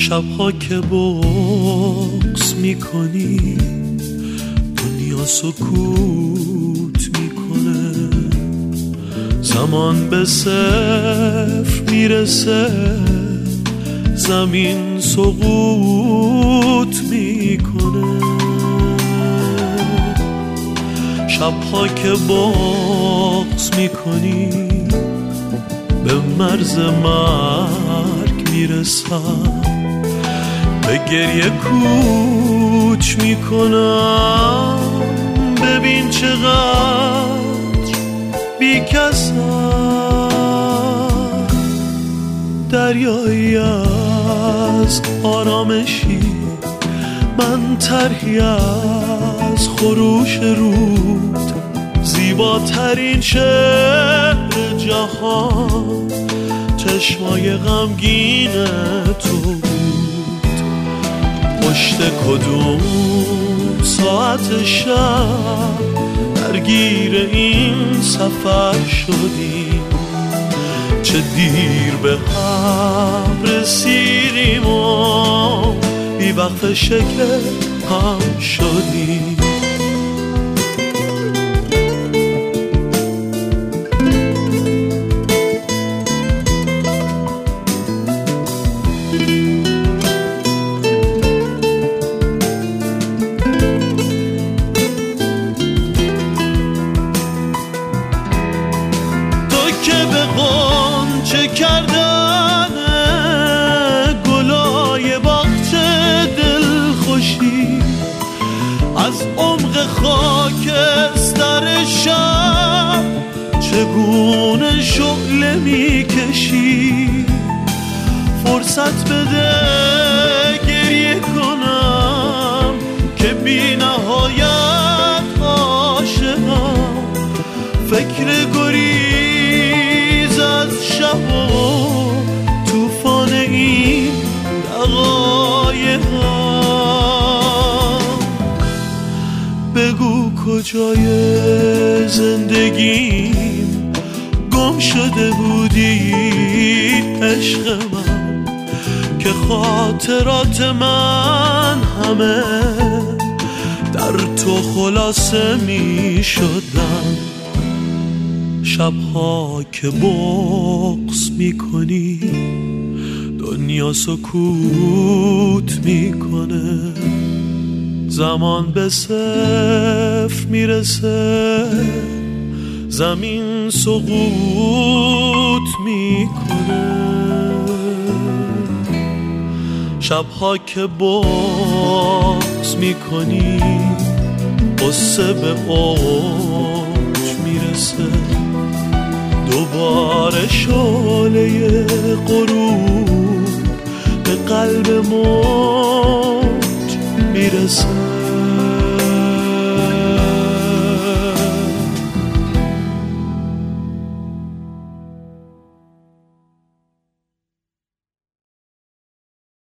شبها که بغض میکنی دنیا سکوت میکنه، زمان به صفر میرسه، زمین سقوط میکنه. شبها که بغض میکنی به مرز مرگ میرسم، به گریه کوچ میکنم. ببین چقدر بیکسم، دریایی از آرامشی، من طرحی از خروش رود. زیباترین شعر جهان چشمای غمگین تو بود. پشت کدوم ساعت شب درگیر این سفر شدیم، چه دیر به هم رسیدیم و بی وقت شکل هم شدیم. چه کردن گلای باغچه دلخوشی، از عمق خاکستر شب چگونه شعله میکشی. فرصت بده گریه کنم که بی نهایت عاشقم، فکر گریز از شب و توفان این دقایقم. بگو کجای زندگیم گم شده بودی عشق من، که خاطرات من همه در تو خلاصه می شدن. شبها که بغض میکنی دنیا سکوت میکنه، زمان به صفر میرسه، زمین سقوط میکنه. شبها که بغض میکنی قصه به اوج میرسه، دوباره شعله غروب به قلب موج میرسه.